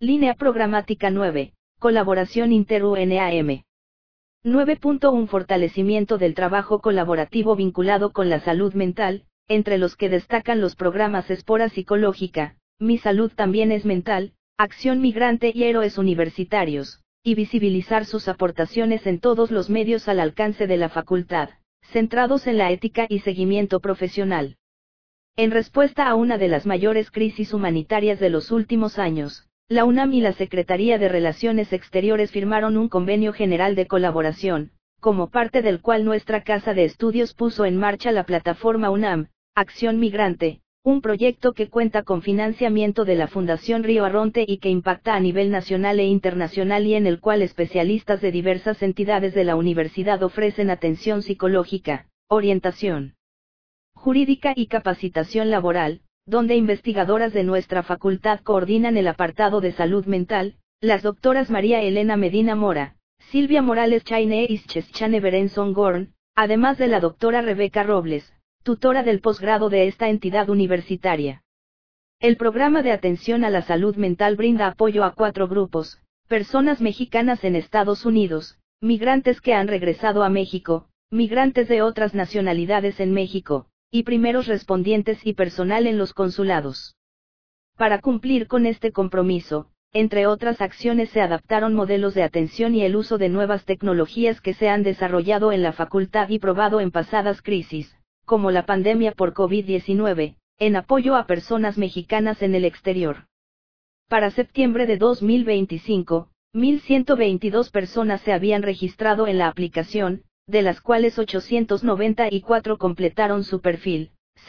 Línea programática 9, colaboración inter-UNAM. 9.1 Fortalecimiento del trabajo colaborativo vinculado con la salud mental, entre los que destacan los programas Espora Psicológica, Mi Salud También es Mental, Acción Migrante y Héroes Universitarios, y visibilizar sus aportaciones en todos los medios al alcance de la facultad, centrados en la ética y seguimiento profesional. En respuesta a una de las mayores crisis humanitarias de los últimos años, la UNAM y la Secretaría de Relaciones Exteriores firmaron un convenio general de colaboración, como parte del cual nuestra casa de estudios puso en marcha la plataforma UNAM, Acción Migrante, un proyecto que cuenta con financiamiento de la Fundación Río Arronte y que impacta a nivel nacional e internacional y en el cual especialistas de diversas entidades de la universidad ofrecen atención psicológica, orientación jurídica y capacitación laboral, donde investigadoras de nuestra facultad coordinan el apartado de salud mental, las doctoras María Elena Medina Mora, Silvia Morales Chaine y Chane Berenson Gorn, además de la doctora Rebeca Robles, tutora del posgrado de esta entidad universitaria. El programa de atención a la salud mental brinda apoyo a 4 grupos: personas mexicanas en Estados Unidos, migrantes que han regresado a México, migrantes de otras nacionalidades en México, y primeros respondientes y personal en los consulados. Para cumplir con este compromiso, entre otras acciones se adaptaron modelos de atención y el uso de nuevas tecnologías que se han desarrollado en la facultad y probado en pasadas crisis, como la pandemia por COVID-19, en apoyo a personas mexicanas en el exterior. Para septiembre de 2025, 1.122 personas se habían registrado en la aplicación, de las cuales 894 completaron su perfil,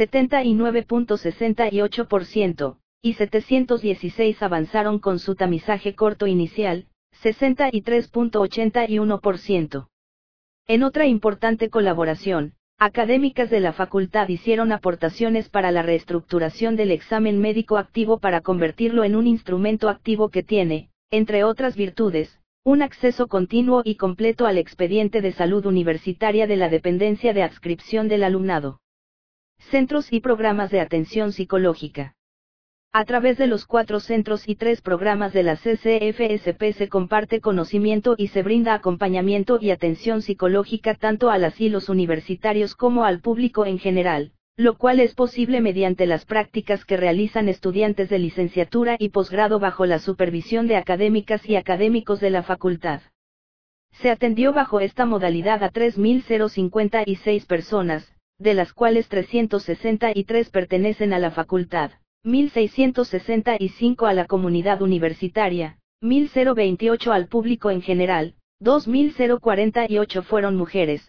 79.68%, y 716 avanzaron con su tamizaje corto inicial, 63.81%. En otra importante colaboración, académicas de la facultad hicieron aportaciones para la reestructuración del examen médico activo para convertirlo en un instrumento activo que tiene, entre otras virtudes, un acceso continuo y completo al expediente de salud universitaria de la dependencia de adscripción del alumnado. Centros y programas de atención psicológica. A través de los 4 centros y 3 programas de la CCFSP se comparte conocimiento y se brinda acompañamiento y atención psicológica tanto a las y los universitarios como al público en general, lo cual es posible mediante las prácticas que realizan estudiantes de licenciatura y posgrado bajo la supervisión de académicas y académicos de la facultad. Se atendió bajo esta modalidad a 3.056 personas, de las cuales 363 pertenecen a la facultad, 1.665 a la comunidad universitaria, 1.028 al público en general, 2.048 fueron mujeres,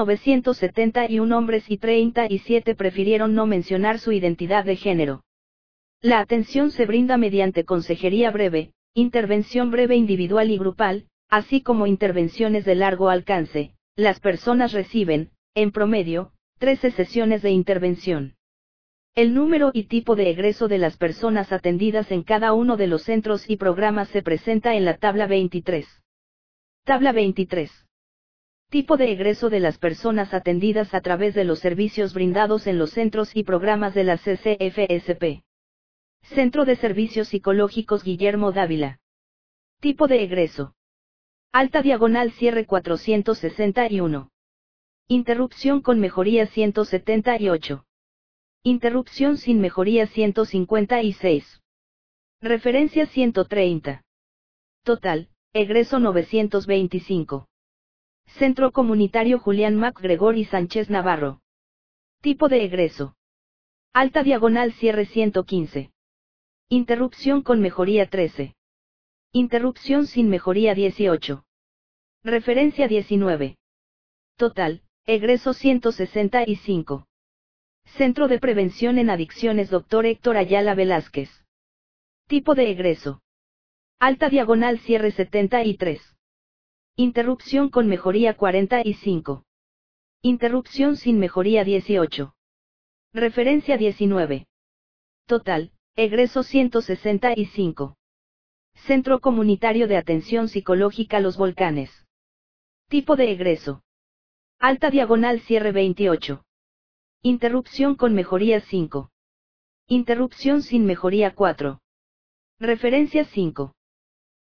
971 hombres y 37 prefirieron no mencionar su identidad de género. La atención se brinda mediante consejería breve, intervención breve individual y grupal, así como intervenciones de largo alcance. Las personas reciben, en promedio, 13 sesiones de intervención. El número y tipo de egreso de las personas atendidas en cada uno de los centros y programas se presenta en la tabla 23. Tabla 23. Tipo de egreso de las personas atendidas a través de los servicios brindados en los centros y programas de la CCFSP. Centro de Servicios Psicológicos Guillermo Dávila. Tipo de egreso. Alta diagonal cierre 461. Interrupción con mejoría 178. Interrupción sin mejoría 156. Referencia 130. Total, egreso 925. Centro Comunitario Julián MacGregor y Sánchez Navarro. Tipo de egreso. Alta diagonal cierre 115. Interrupción con mejoría 13. Interrupción sin mejoría 18. Referencia 19. Total, egreso 165. Centro de Prevención en Adicciones Dr. Héctor Ayala Velázquez. Tipo de egreso. Alta diagonal cierre 73. Interrupción con mejoría 45. Interrupción sin mejoría 18. Referencia 19. Total, egreso 165. Centro Comunitario de Atención Psicológica Los Volcanes. Tipo de egreso. Alta diagonal cierre 28. Interrupción con mejoría 5. Interrupción sin mejoría 4. Referencia 5.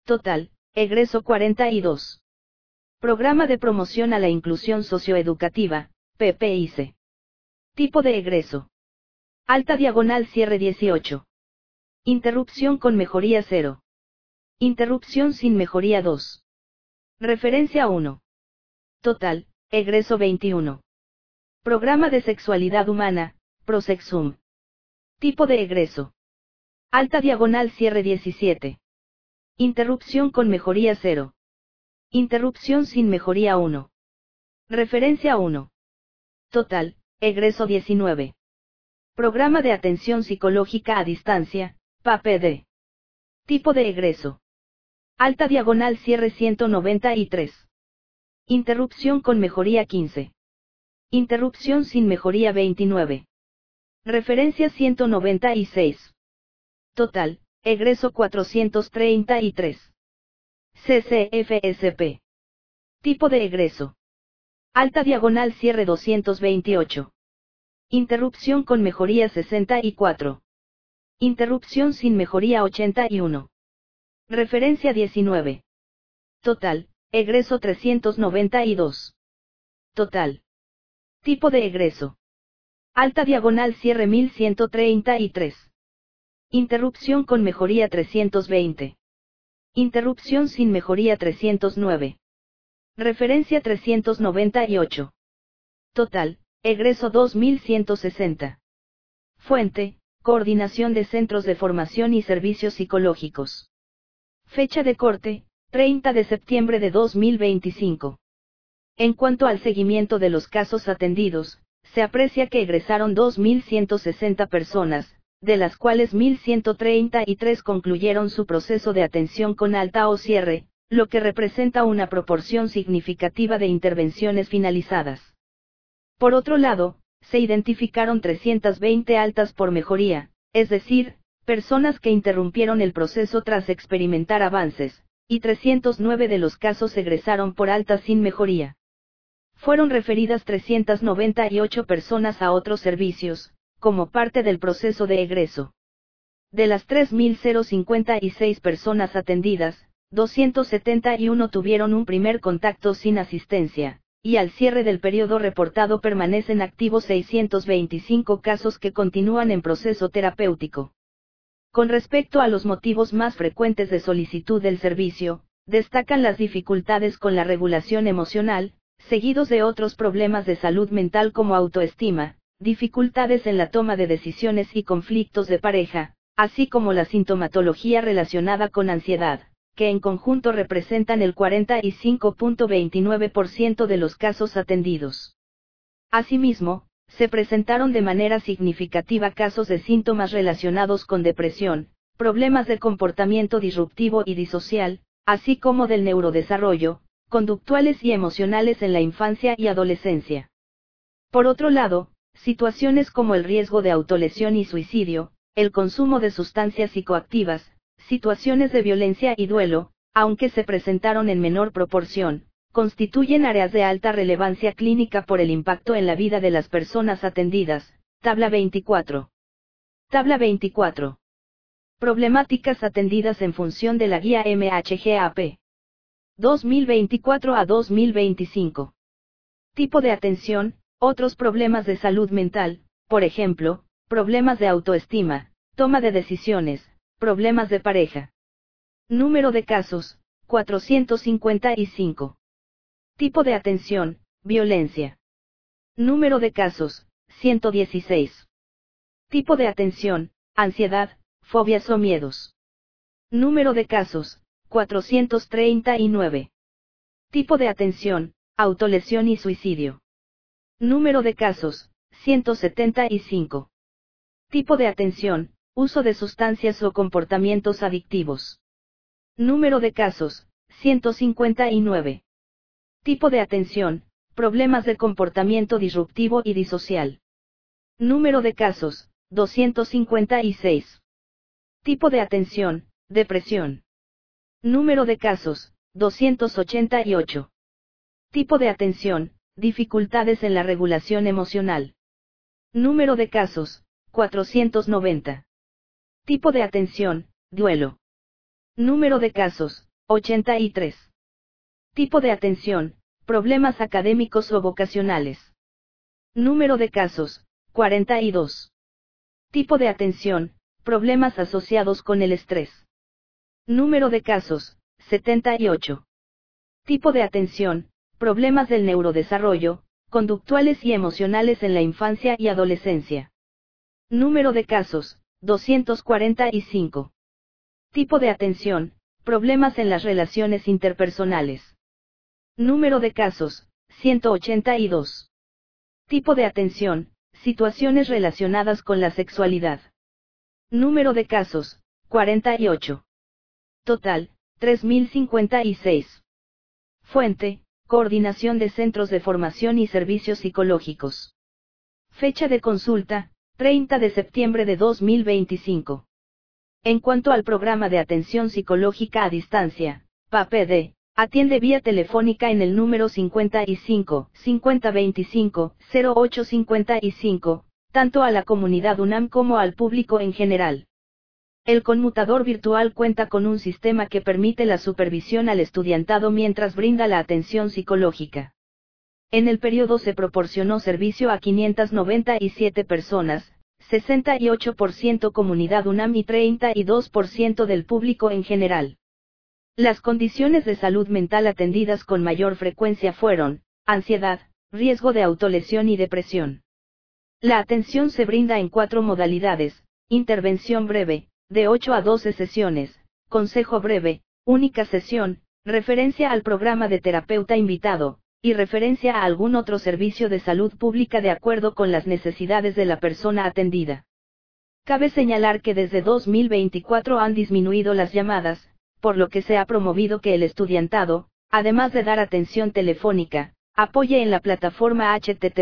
Total, egreso 42. Programa de Promoción a la Inclusión Socioeducativa, PPIC. Tipo de egreso. Alta diagonal cierre 18. Interrupción con mejoría 0. Interrupción sin mejoría 2. Referencia 1. Total, egreso 21. Programa de Sexualidad Humana, Prosexum. Tipo de egreso. Alta diagonal cierre 17. Interrupción con mejoría 0. Interrupción sin mejoría 1. Referencia 1. Total, egreso 19. Programa de Atención Psicológica a Distancia, PAPD. Tipo de egreso. Alta diagonal cierre 193. Interrupción con mejoría 15. Interrupción sin mejoría 29. Referencia 196. Total, egreso 433. CCFSP. Tipo de egreso. Alta diagonal cierre 228. Interrupción con mejoría 64. Interrupción sin mejoría 81. Referencia 19. Total, egreso 392. Total. Tipo de egreso. Alta diagonal cierre 1133. Interrupción con mejoría 320. Interrupción sin mejoría 309. Referencia 398. Total, egreso 2160. Fuente, Coordinación de Centros de Formación y Servicios Psicológicos. Fecha de corte, 30 de septiembre de 2025. En cuanto al seguimiento de los casos atendidos, se aprecia que egresaron 2.160 personas, de las cuales 1.133 concluyeron su proceso de atención con alta o cierre, lo que representa una proporción significativa de intervenciones finalizadas. Por otro lado, se identificaron 320 altas por mejoría, es decir, personas que interrumpieron el proceso tras experimentar avances, y 309 de los casos egresaron por alta sin mejoría. Fueron referidas 398 personas a otros servicios, como parte del proceso de egreso. De las 3.056 personas atendidas, 271 tuvieron un primer contacto sin asistencia, y al cierre del periodo reportado permanecen activos 625 casos que continúan en proceso terapéutico. Con respecto a los motivos más frecuentes de solicitud del servicio, destacan las dificultades con la regulación emocional, seguidos de otros problemas de salud mental como autoestima, dificultades en la toma de decisiones y conflictos de pareja, así como la sintomatología relacionada con ansiedad, que en conjunto representan el 45.29% de los casos atendidos. Asimismo, se presentaron de manera significativa casos de síntomas relacionados con depresión, problemas de comportamiento disruptivo y disocial, así como del neurodesarrollo, conductuales y emocionales en la infancia y adolescencia. Por otro lado, situaciones como el riesgo de autolesión y suicidio, el consumo de sustancias psicoactivas, situaciones de violencia y duelo, aunque se presentaron en menor proporción, constituyen áreas de alta relevancia clínica por el impacto en la vida de las personas atendidas. Tabla 24. Tabla 24. Problemáticas atendidas en función de la guía MHGAP. 2024 a 2025. Tipo de atención, otros problemas de salud mental, por ejemplo, problemas de autoestima, toma de decisiones, problemas de pareja. Número de casos, 455. Tipo de atención, violencia. Número de casos, 116. Tipo de atención, ansiedad, fobias o miedos. Número de casos, 439. Tipo de atención, autolesión y suicidio. Número de casos, 175. Tipo de atención, uso de sustancias o comportamientos adictivos. Número de casos, 159. Tipo de atención, problemas de comportamiento disruptivo y disocial. Número de casos, 256. Tipo de atención, depresión. Número de casos, 288. Tipo de atención, dificultades en la regulación emocional. Número de casos, 490. Tipo de atención, duelo. Número de casos, 83. Tipo de atención, problemas académicos o vocacionales. Número de casos, 42. Tipo de atención, problemas asociados con el estrés. Número de casos, 78. Tipo de atención, problemas del neurodesarrollo, conductuales y emocionales en la infancia y adolescencia. Número de casos, 245. Tipo de atención, problemas en las relaciones interpersonales. Número de casos, 182. Tipo de atención, situaciones relacionadas con la sexualidad. Número de casos, 48. Total, 3056. Fuente, Coordinación de Centros de Formación y Servicios Psicológicos. Fecha de consulta, 30 de septiembre de 2025. En cuanto al programa de atención psicológica a distancia, PAPD, atiende vía telefónica en el número 55 5025 0855, tanto a la comunidad UNAM como al público en general. El conmutador virtual cuenta con un sistema que permite la supervisión al estudiantado mientras brinda la atención psicológica. En el periodo se proporcionó servicio a 597 personas, 68% comunidad UNAM y 32% del público en general. Las condiciones de salud mental atendidas con mayor frecuencia fueron, ansiedad, riesgo de autolesión y depresión. La atención se brinda en 4 modalidades: intervención breve, de 8 a 12 sesiones, consejo breve, única sesión, referencia al programa de terapeuta invitado, y referencia a algún otro servicio de salud pública de acuerdo con las necesidades de la persona atendida. Cabe señalar que desde 2024 han disminuido las llamadas, por lo que se ha promovido que el estudiantado, además de dar atención telefónica, apoye en la plataforma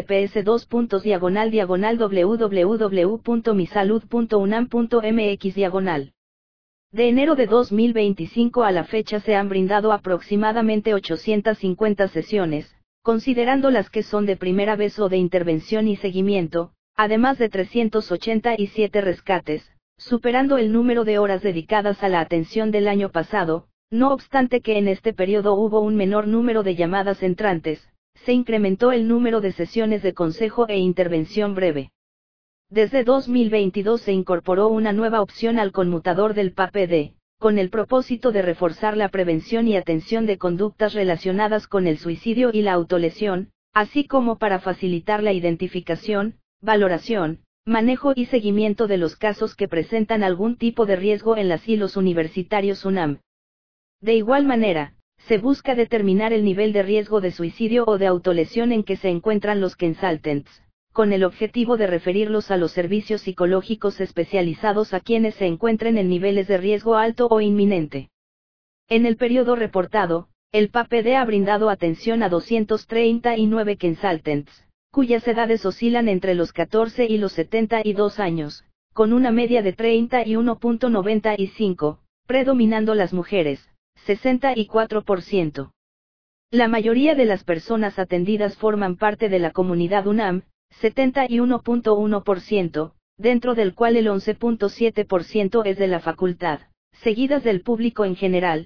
https://www.misalud.unam.mx/. De enero de 2025 a la fecha se han brindado aproximadamente 850 sesiones, considerando las que son de primera vez o de intervención y seguimiento, además de 387 rescates, superando el número de horas dedicadas a la atención del año pasado. No obstante que en este periodo hubo un menor número de llamadas entrantes, se incrementó el número de sesiones de consejo e intervención breve. Desde 2022 se incorporó una nueva opción al conmutador del PAPD, con el propósito de reforzar la prevención y atención de conductas relacionadas con el suicidio y la autolesión, así como para facilitar la identificación, valoración, manejo y seguimiento de los casos que presentan algún tipo de riesgo en las y los universitarios UNAM. De igual manera, se busca determinar el nivel de riesgo de suicidio o de autolesión en que se encuentran los consultants, con el objetivo de referirlos a los servicios psicológicos especializados a quienes se encuentren en niveles de riesgo alto o inminente. En el periodo reportado, el PAPD ha brindado atención a 239 consultants, cuyas edades oscilan entre los 14 y los 72 años, con una media de 31.95, predominando las mujeres, 64%. La mayoría de las personas atendidas forman parte de la comunidad UNAM, 71.1%, dentro del cual el 11.7% es de la facultad, seguidas del público en general,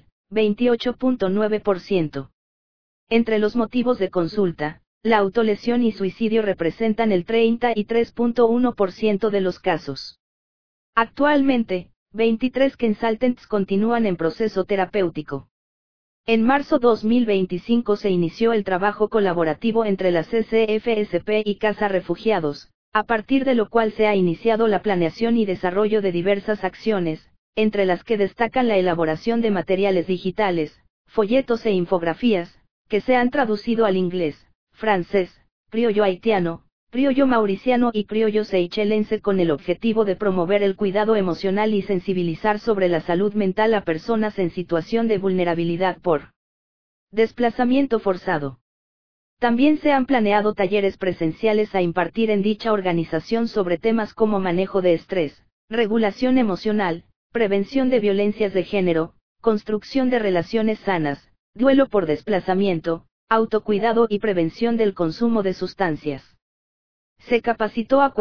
28.9%. Entre los motivos de consulta, la autolesión y suicidio representan el 33.1% de los casos. Actualmente, 23 consultants continúan en proceso terapéutico. En marzo 2025 se inició el trabajo colaborativo entre la CCFSP y Casa Refugiados, a partir de lo cual se ha iniciado la planeación y desarrollo de diversas acciones, entre las que destacan la elaboración de materiales digitales, folletos e infografías, que se han traducido al inglés, francés, criollo haitiano, criollo mauriciano y criollo seychelense con el objetivo de promover el cuidado emocional y sensibilizar sobre la salud mental a personas en situación de vulnerabilidad por desplazamiento forzado. También se han planeado talleres presenciales a impartir en dicha organización sobre temas como manejo de estrés, regulación emocional, prevención de violencias de género, construcción de relaciones sanas, duelo por desplazamiento, autocuidado y prevención del consumo de sustancias. Se capacitó a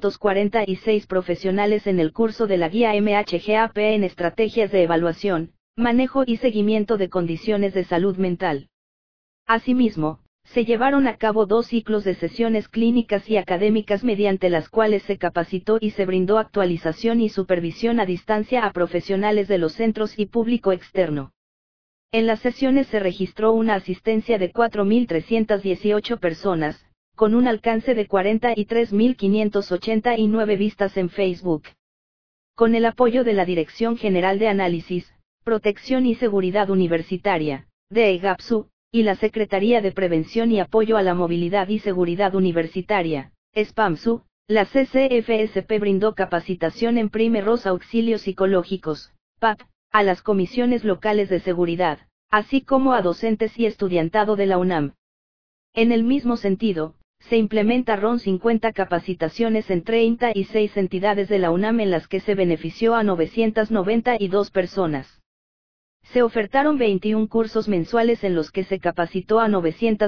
446 profesionales en el curso de la guía MHGAP en estrategias de evaluación, manejo y seguimiento de condiciones de salud mental. Asimismo, se llevaron a cabo 2 ciclos de sesiones clínicas y académicas mediante las cuales se capacitó y se brindó actualización y supervisión a distancia a profesionales de los centros y público externo. En las sesiones se registró una asistencia de 4.318 personas, con un alcance de 43.589 vistas en Facebook. Con el apoyo de la Dirección General de Análisis, Protección y Seguridad Universitaria, DEGAPSU, y la Secretaría de Prevención y Apoyo a la Movilidad y Seguridad Universitaria, SPAMSU, la CCFSP brindó capacitación en primeros auxilios psicológicos, PAP, a las comisiones locales de seguridad, así como a docentes y estudiantado de la UNAM. En el mismo sentido, se implementaron 50 capacitaciones en 36 entidades de la UNAM en las que se benefició a 992 personas. Se ofertaron 21 cursos mensuales en los que se capacitó a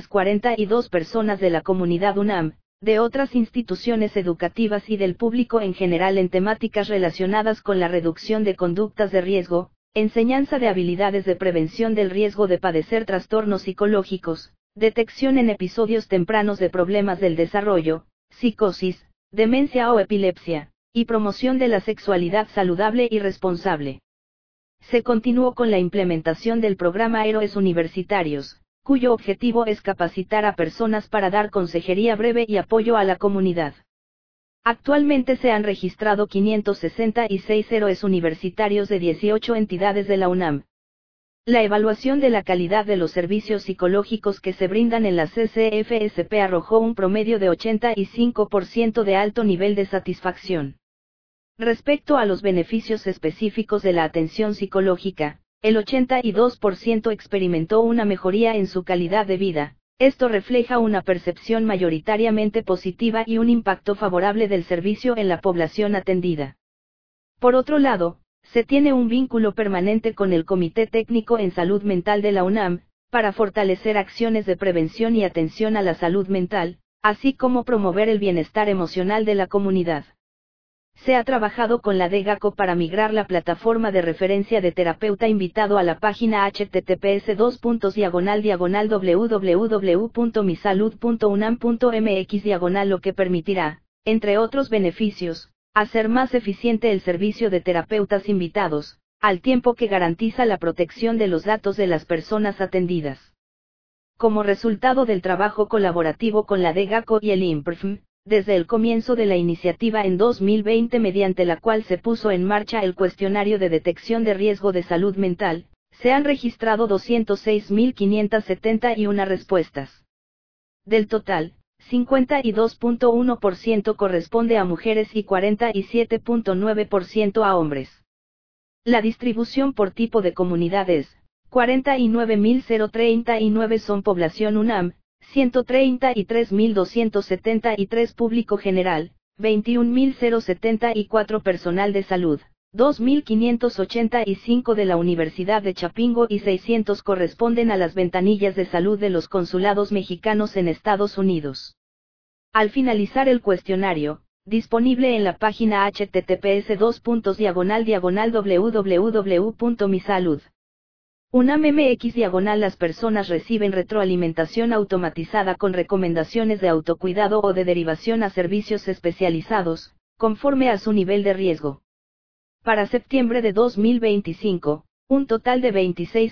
942 personas de la comunidad UNAM, de otras instituciones educativas y del público en general en temáticas relacionadas con la reducción de conductas de riesgo, enseñanza de habilidades de prevención del riesgo de padecer trastornos psicológicos, detección en episodios tempranos de problemas del desarrollo, psicosis, demencia o epilepsia, y promoción de la sexualidad saludable y responsable. Se continuó con la implementación del programa Héroes Universitarios, cuyo objetivo es capacitar a personas para dar consejería breve y apoyo a la comunidad. Actualmente se han registrado 566 héroes universitarios de 18 entidades de la UNAM. La evaluación de la calidad de los servicios psicológicos que se brindan en la CCFSP arrojó un promedio de 85% de alto nivel de satisfacción. Respecto a los beneficios específicos de la atención psicológica, el 82% experimentó una mejoría en su calidad de vida. Esto refleja una percepción mayoritariamente positiva y un impacto favorable del servicio en la población atendida. Por otro lado, se tiene un vínculo permanente con el Comité Técnico en Salud Mental de la UNAM, para fortalecer acciones de prevención y atención a la salud mental, así como promover el bienestar emocional de la comunidad. Se ha trabajado con la DGACO para migrar la plataforma de referencia de terapeuta invitado a la página https://www.misalud.unam.mx/, lo que permitirá, entre otros beneficios, hacer más eficiente el servicio de terapeutas invitados, al tiempo que garantiza la protección de los datos de las personas atendidas. Como resultado del trabajo colaborativo con la DGACO y el INPRFM, desde el comienzo de la iniciativa en 2020 mediante la cual se puso en marcha el cuestionario de detección de riesgo de salud mental, se han registrado 206.571 respuestas. Del total, 52.1% corresponde a mujeres y 47.9% a hombres. La distribución por tipo de comunidades: 49.039 son población UNAM, 133.273 público general, 21.074 personal de salud, 2.585 de la Universidad de Chapingo y 600 corresponden a las ventanillas de salud de los consulados mexicanos en Estados Unidos. Al finalizar el cuestionario, disponible en la página https://www.misalud. UNAM MX/, las personas reciben retroalimentación automatizada con recomendaciones de autocuidado o de derivación a servicios especializados, conforme a su nivel de riesgo. Para septiembre de 2025, un total de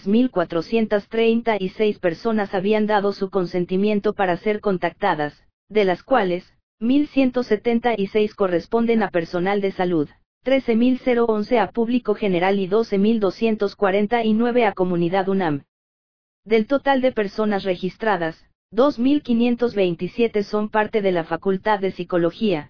26.436 personas habían dado su consentimiento para ser contactadas, de las cuales, 1.176 corresponden a personal de salud, 13.011 a público general y 12.249 a comunidad UNAM. Del total de personas registradas, 2.527 son parte de la Facultad de Psicología,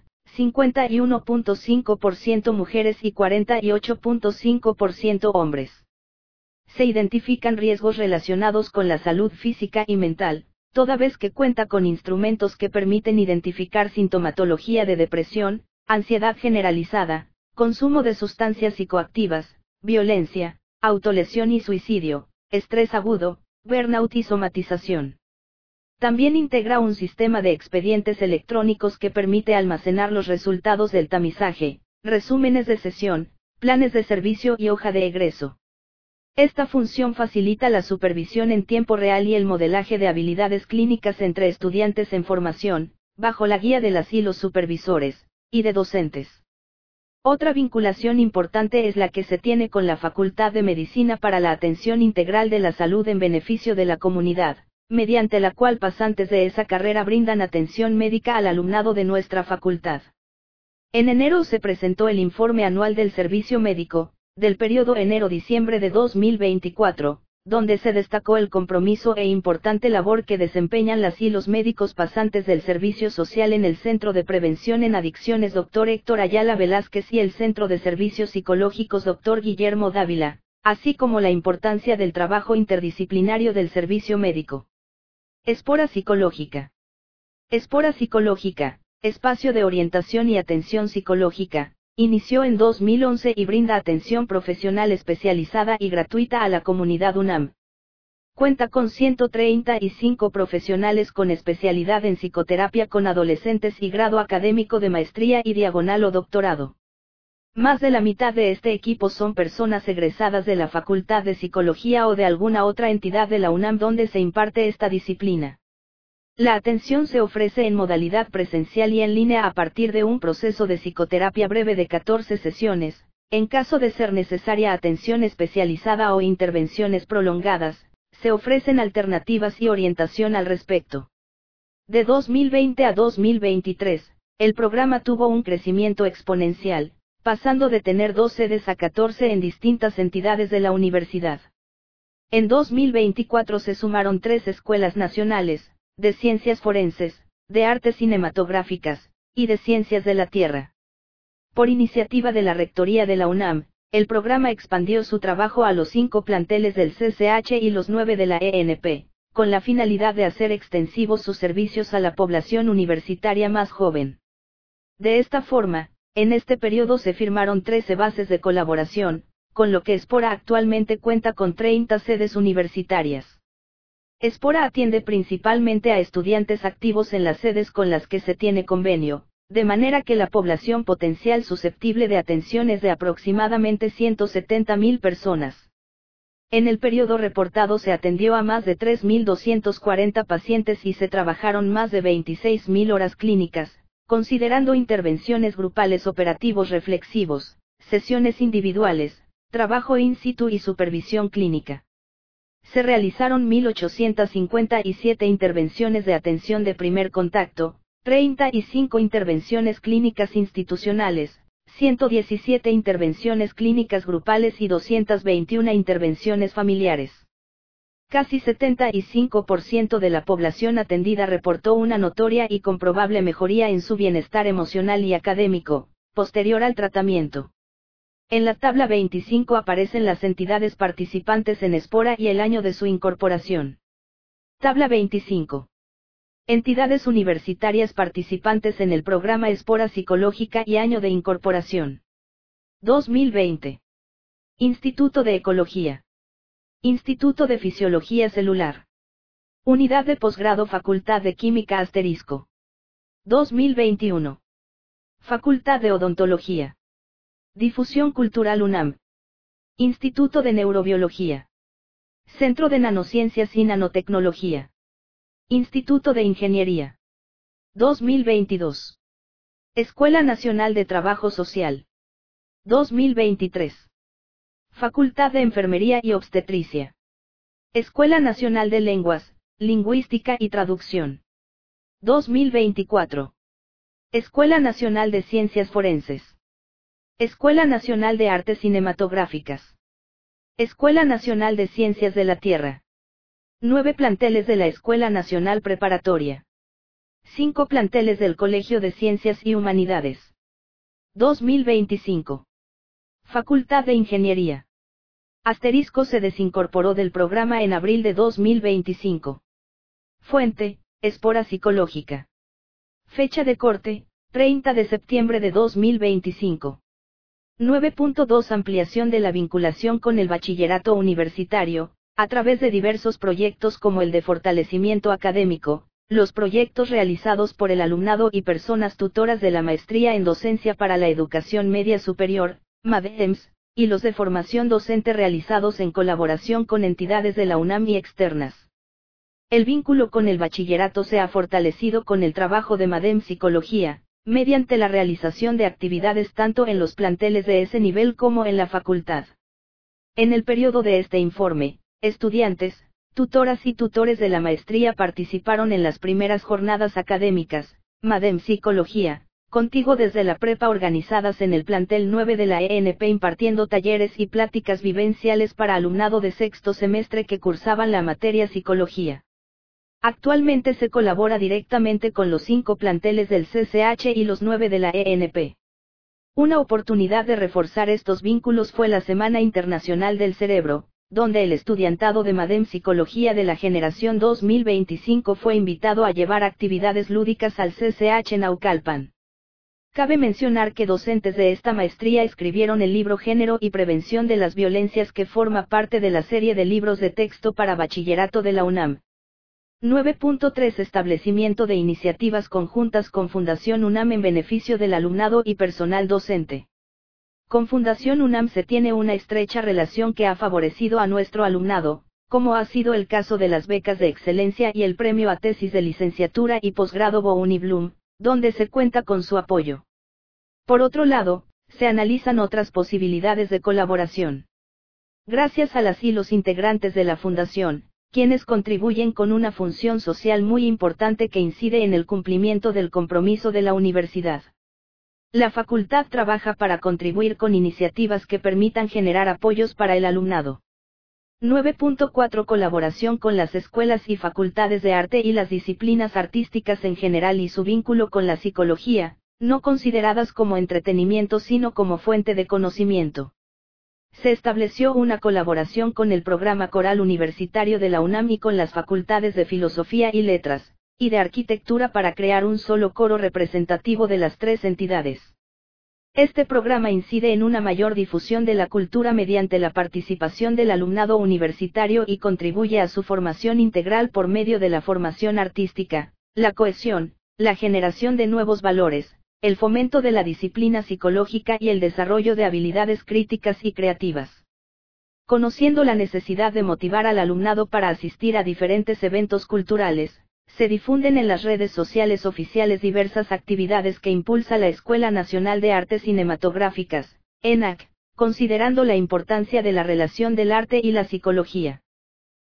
51.5% mujeres y 48.5% hombres. Se identifican riesgos relacionados con la salud física y mental, toda vez que cuenta con instrumentos que permiten identificar sintomatología de depresión, ansiedad generalizada, consumo de sustancias psicoactivas, violencia, autolesión y suicidio, estrés agudo, burnout y somatización. También integra un sistema de expedientes electrónicos que permite almacenar los resultados del tamizaje, resúmenes de sesión, planes de servicio y hoja de egreso. Esta función facilita la supervisión en tiempo real y el modelaje de habilidades clínicas entre estudiantes en formación, bajo la guía de las y los supervisores, y de docentes. Otra vinculación importante es la que se tiene con la Facultad de Medicina para la atención integral de la salud en beneficio de la comunidad, mediante la cual pasantes de esa carrera brindan atención médica al alumnado de nuestra facultad. En enero se presentó el informe anual del servicio médico, del periodo enero-diciembre de 2024, donde se destacó el compromiso e importante labor que desempeñan las y los médicos pasantes del Servicio Social en el Centro de Prevención en Adicciones Dr. Héctor Ayala Velázquez y el Centro de Servicios Psicológicos Dr. Guillermo Dávila, así como la importancia del trabajo interdisciplinario del servicio médico. Espora psicológica. Espora psicológica, espacio de orientación y atención psicológica, inició en 2011 y brinda atención profesional especializada y gratuita a la comunidad UNAM. Cuenta con 135 profesionales con especialidad en psicoterapia con adolescentes y grado académico de maestría y diagonal o doctorado. Más de la mitad de este equipo son personas egresadas de la Facultad de Psicología o de alguna otra entidad de la UNAM donde se imparte esta disciplina. La atención se ofrece en modalidad presencial y en línea a partir de un proceso de psicoterapia breve de 14 sesiones, en caso de ser necesaria atención especializada o intervenciones prolongadas, se ofrecen alternativas y orientación al respecto. De 2020 a 2023, el programa tuvo un crecimiento exponencial, pasando de tener 2 sedes a 14 en distintas entidades de la universidad. En 2024 se sumaron 3 escuelas nacionales, de ciencias forenses, de artes cinematográficas, y de ciencias de la Tierra. Por iniciativa de la Rectoría de la UNAM, el programa expandió su trabajo a los 5 planteles del CCH y los 9 de la ENP, con la finalidad de hacer extensivos sus servicios a la población universitaria más joven. De esta forma, en este periodo se firmaron 13 bases de colaboración, con lo que Espora actualmente cuenta con 30 sedes universitarias. Espora atiende principalmente a estudiantes activos en las sedes con las que se tiene convenio, de manera que la población potencial susceptible de atención es de aproximadamente 170.000 personas. En el periodo reportado se atendió a más de 3.240 pacientes y se trabajaron más de 26.000 horas clínicas, considerando intervenciones grupales operativos reflexivos, sesiones individuales, trabajo in situ y supervisión clínica. Se realizaron 1.857 intervenciones de atención de primer contacto, 35 intervenciones clínicas institucionales, 117 intervenciones clínicas grupales y 221 intervenciones familiares. Casi 75% de la población atendida reportó una notoria y comprobable mejoría en su bienestar emocional y académico, posterior al tratamiento. En la tabla 25 aparecen las entidades participantes en Espora y el año de su incorporación. Tabla 25. Entidades universitarias participantes en el programa Espora Psicológica y año de incorporación. 2020. Instituto de Ecología. Instituto de Fisiología Celular. Unidad de Posgrado Facultad de Química *. 2021. Facultad de Odontología. Difusión Cultural UNAM. Instituto de Neurobiología. Centro de Nanociencias y Nanotecnología. Instituto de Ingeniería. 2022. Escuela Nacional de Trabajo Social. 2023. Facultad de Enfermería y Obstetricia. Escuela Nacional de Lenguas, Lingüística y Traducción. 2024. Escuela Nacional de Ciencias Forenses. Escuela Nacional de Artes Cinematográficas. Escuela Nacional de Ciencias de la Tierra. 9 planteles de la Escuela Nacional Preparatoria. 5 planteles del Colegio de Ciencias y Humanidades. 2025. Facultad de Ingeniería. Asterisco se desincorporó del programa en abril de 2025. Fuente, Espora Psicológica. Fecha de corte, 30 de septiembre de 2025. 9.2 Ampliación de la vinculación con el bachillerato universitario, a través de diversos proyectos como el de fortalecimiento académico, los proyectos realizados por el alumnado y personas tutoras de la Maestría en Docencia para la Educación Media Superior, MADEMS, y los de formación docente realizados en colaboración con entidades de la UNAM y externas. El vínculo con el bachillerato se ha fortalecido con el trabajo de Madem Psicología, mediante la realización de actividades tanto en los planteles de ese nivel como en la facultad. En el periodo de este informe, estudiantes, tutoras y tutores de la maestría participaron en las primeras jornadas académicas, Madem Psicología, Contigo desde la prepa, organizadas en el plantel 9 de la ENP, impartiendo talleres y pláticas vivenciales para alumnado de sexto semestre que cursaban la materia psicología. Actualmente se colabora directamente con los 5 planteles del CCH y los 9 de la ENP. Una oportunidad de reforzar estos vínculos fue la Semana Internacional del Cerebro, donde el estudiantado de Madem Psicología de la generación 2025 fue invitado a llevar actividades lúdicas al CCH Naucalpan. Cabe mencionar que docentes de esta maestría escribieron el libro Género y Prevención de las Violencias, que forma parte de la serie de libros de texto para bachillerato de la UNAM. 9.3 Establecimiento de iniciativas conjuntas con Fundación UNAM en beneficio del alumnado y personal docente. Con Fundación UNAM se tiene una estrecha relación que ha favorecido a nuestro alumnado, como ha sido el caso de las becas de excelencia y el premio a tesis de licenciatura y posgrado Bouni Bloom, donde se cuenta con su apoyo. Por otro lado, se analizan otras posibilidades de colaboración. Gracias a las y los integrantes de la Fundación, quienes contribuyen con una función social muy importante que incide en el cumplimiento del compromiso de la universidad. La facultad trabaja para contribuir con iniciativas que permitan generar apoyos para el alumnado. 9.4 Colaboración con las escuelas y facultades de arte y las disciplinas artísticas en general y su vínculo con la psicología, no consideradas como entretenimiento sino como fuente de conocimiento. Se estableció una colaboración con el programa coral universitario de la UNAM y con las facultades de Filosofía y Letras, y de Arquitectura para crear un solo coro representativo de las 3 entidades. Este programa incide en una mayor difusión de la cultura mediante la participación del alumnado universitario y contribuye a su formación integral por medio de la formación artística, la cohesión, la generación de nuevos valores, el fomento de la disciplina psicológica y el desarrollo de habilidades críticas y creativas. Conociendo la necesidad de motivar al alumnado para asistir a diferentes eventos culturales, se difunden en las redes sociales oficiales diversas actividades que impulsa la Escuela Nacional de Artes Cinematográficas, ENAC, considerando la importancia de la relación del arte y la psicología.